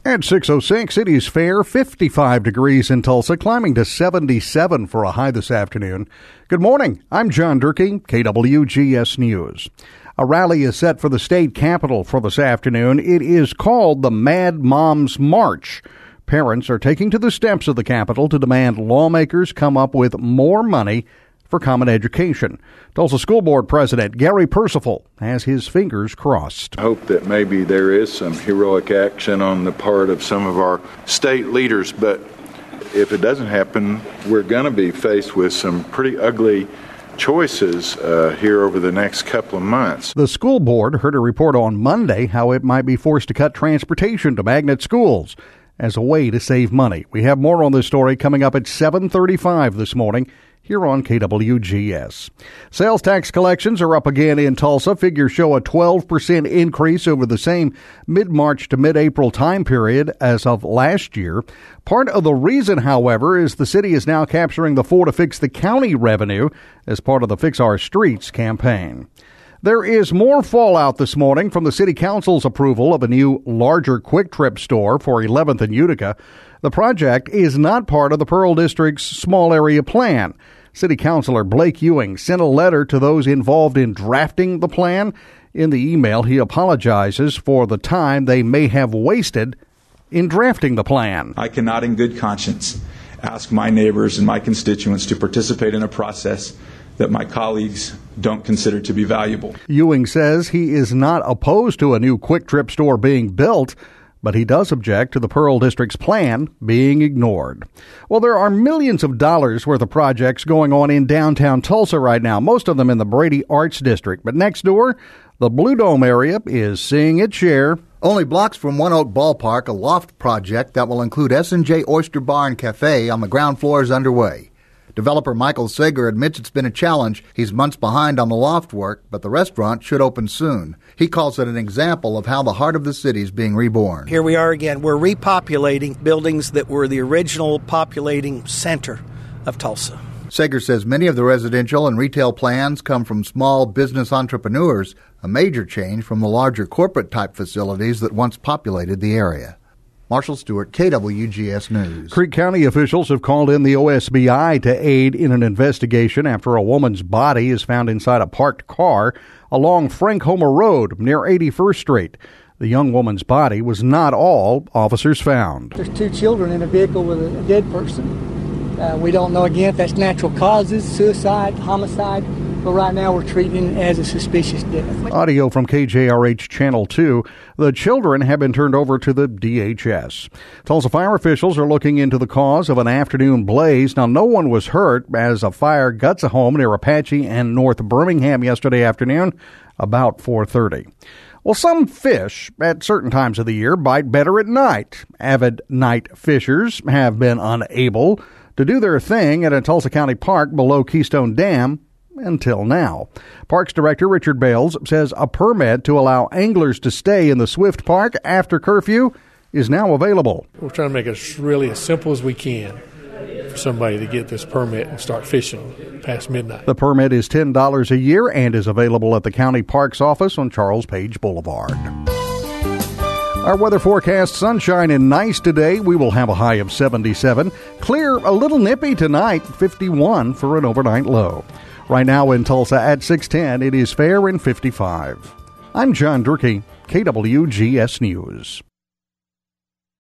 At 6:06, it is fair, 55 degrees in Tulsa, climbing to 77 for a high this afternoon. Good morning. I'm John Durkee, KWGS News. A rally is set for the state capitol for this afternoon. It is called the Mad Moms March. Parents are taking to the steps of the Capitol to demand lawmakers come up with more money for common education. Tulsa School Board President Gary Percival has his fingers crossed. I hope that maybe there is some heroic action on the part of some of our state leaders, but if it doesn't happen, we're going to be faced with some pretty ugly choices here over the next couple of months. The school board heard a report on Monday how it might be forced to cut transportation to magnet schools as a way to save money. We have more on this story coming up at 7:35 this morning here on KWGS. Sales tax collections are up again in Tulsa. Figures show a 12% increase over the same mid-March to mid-April time period as of last year. Part of the reason, however, is the city is now capturing the For to Fix the County revenue as part of the Fix Our Streets campaign. There is more fallout this morning from the City Council's approval of a new, larger Quick Trip store for 11th and Utica. The project is not part of the Pearl District's small area plan. City Councilor Blake Ewing sent a letter to those involved in drafting the plan. In the email, he apologizes for the time they may have wasted in drafting the plan. I cannot in good conscience ask my neighbors and my constituents to participate in a process that my colleagues don't consider to be valuable. Ewing says he is not opposed to a new Quick Trip store being built, but he does object to the Pearl District's plan being ignored. Well, there are millions of dollars worth of projects going on in downtown Tulsa right now, most of them in the Brady Arts District. But next door, the Blue Dome area is seeing its share. Only blocks from One Oak Ballpark, a loft project that will include S&J Oyster Bar and Cafe on the ground floor is underway. Developer Michael Sager admits it's been a challenge. He's months behind on the loft work, but the restaurant should open soon. He calls it an example of how the heart of the city is being reborn. Here we are again. We're repopulating buildings that were the original populating center of Tulsa. Sager says many of the residential and retail plans come from small business entrepreneurs, a major change from the larger corporate-type facilities that once populated the area. Marshall Stewart, KWGS News. Creek County officials have called in the OSBI to aid in an investigation after a woman's body is found inside a parked car along Frank Homer Road near 81st Street. The young woman's body was not all officers found. There's two children in a vehicle with a dead person. We don't know, again, if that's natural causes, suicide, homicide. But right now we're treating it as a suspicious death. Audio from KJRH Channel 2. The children have been turned over to the DHS. Tulsa fire officials are looking into the cause of an afternoon blaze. Now, no one was hurt as a fire guts a home near Apache and North Birmingham yesterday afternoon about 4:30. Well, some fish at certain times of the year bite better at night. Avid night fishers have been unable to do their thing at a Tulsa County park below Keystone Dam until now. Parks Director Richard Bales says a permit to allow anglers to stay in the Swift Park after curfew is now available. We're trying to make it really as simple as we can for somebody to get this permit and start fishing past midnight. The permit is $10 a year and is available at the County Parks Office on Charles Page Boulevard. Our weather forecast, sunshine and nice today. We will have a high of 77. Clear, a little nippy tonight, 51 for an overnight low. Right now in Tulsa at 6:10, it is fair and 55. I'm John Durkee, KWGS News.